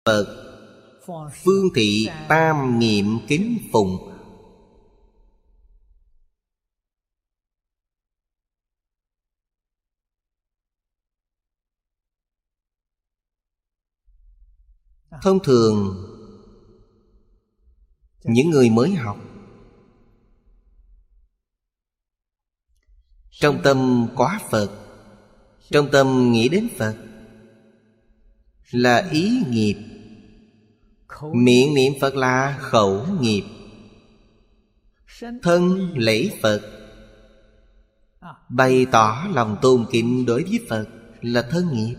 Phật, phương thị tam niệm kính phụng. Thông thường những người mới học, trong tâm có Phật, trong tâm nghĩ đến Phật, là ý nghiệp. Miệng niệm Phật là khẩu nghiệp. Thân lễ Phật, bày tỏ lòng tôn kính đối với Phật là thân nghiệp,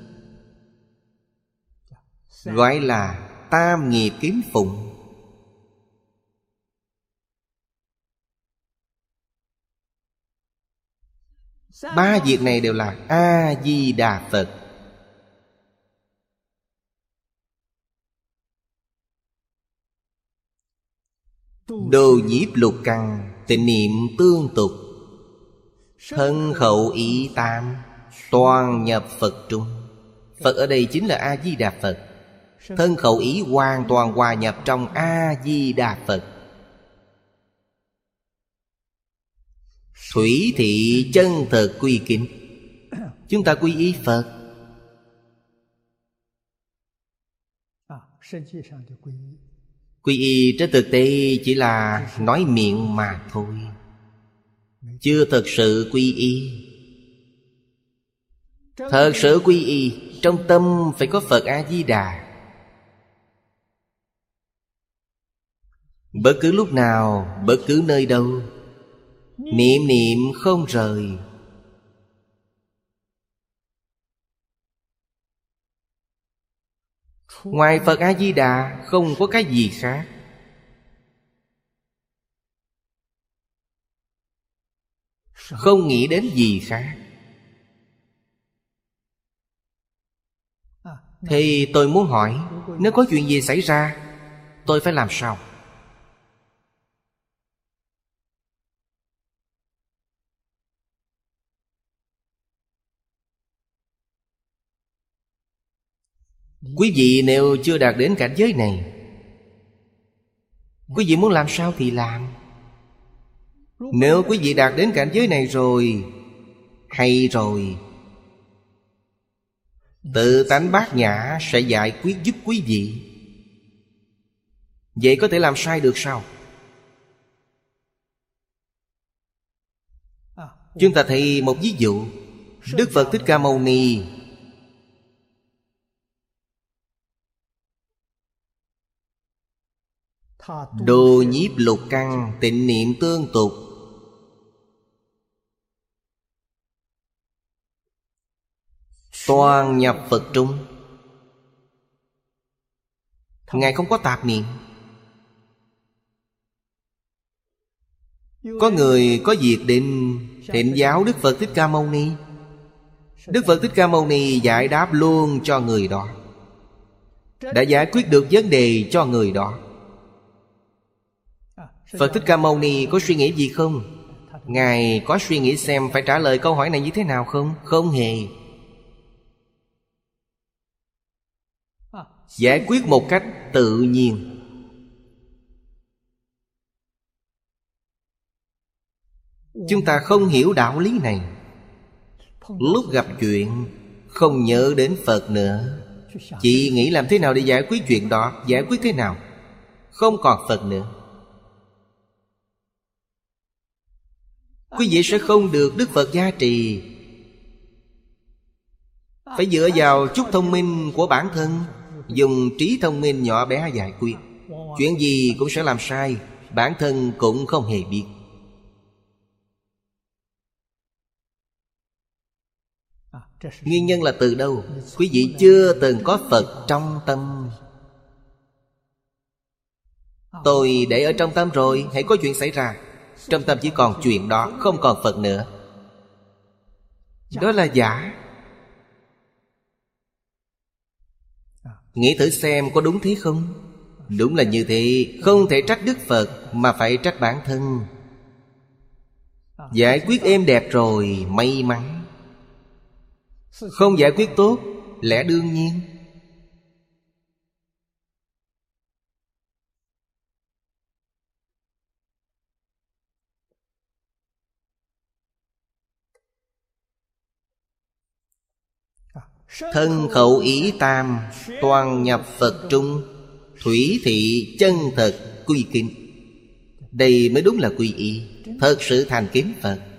gọi là tam nghiệp kính phụng. Ba việc này đều là A-di-đà Phật. Đồ nhiếp lục căn, tịnh niệm tương tục, thân khẩu ý tam, toàn nhập Phật trung. Phật ở đây chính là A-di-đà Phật. Thân khẩu ý hoàn toàn hòa nhập trong A-di-đà Phật. Thủy thị chân thật quy kính. Chúng ta quy y Phật. Quy y trên thực tế chỉ là nói miệng mà thôi, chưa thật sự quy y. Thật sự quy y, trong tâm phải có Phật A-di-đà. Bất cứ lúc nào, bất cứ nơi đâu, niệm niệm không rời. Ngoài Phật A-di-đà không có cái gì khác. Không nghĩ đến gì khác. Thì tôi muốn hỏi, nếu có chuyện gì xảy ra, tôi phải làm sao? Quý vị nếu chưa đạt đến cảnh giới này, quý vị muốn làm sao thì làm. Nếu quý vị đạt đến cảnh giới này rồi, hay rồi, tự tánh bát nhã sẽ giải quyết giúp quý vị. Vậy có thể làm sai được sao? Chúng ta thấy một ví dụ. Đức Phật Thích Ca Mâu Ni đồ nhiếp lục căn, tịnh niệm tương tục, toàn nhập Phật trung. Ngài không có tạp niệm. Có người có việc định thỉnh giáo Đức Phật Thích Ca Mâu Ni. Đức Phật Thích Ca Mâu Ni giải đáp luôn cho người đó, đã giải quyết được vấn đề cho người đó. Phật Thích Ca Mâu Ni có suy nghĩ gì không? Ngài có suy nghĩ xem phải trả lời câu hỏi này như thế nào không? Không hề. Giải quyết một cách tự nhiên. Chúng ta không hiểu đạo lý này, lúc gặp chuyện không nhớ đến Phật nữa, chỉ nghĩ làm thế nào để giải quyết chuyện đó. Giải quyết thế nào? Không còn Phật nữa. Quý vị sẽ không được Đức Phật gia trì. Phải dựa vào chút thông minh của bản thân, dùng trí thông minh nhỏ bé giải quyết. Chuyện gì cũng sẽ làm sai, bản thân cũng không hề biết. Nguyên nhân là từ đâu? Quý vị chưa từng có Phật trong tâm. Tôi để ở trong tâm rồi, hãy có chuyện xảy ra, trong tâm chỉ còn chuyện đó, không còn Phật nữa. Đó là giả. Nghĩ thử xem có đúng thế không? Đúng là như thế. Không thể trách Đức Phật, mà phải trách bản thân. Giải quyết êm đẹp rồi, may mắn. Không giải quyết tốt, lẽ đương nhiên. Thân khẩu ý tam toàn nhập Phật trung. Thủy thị chân thật quy kính. Đây mới đúng là quy y, thật sự thành kính Phật.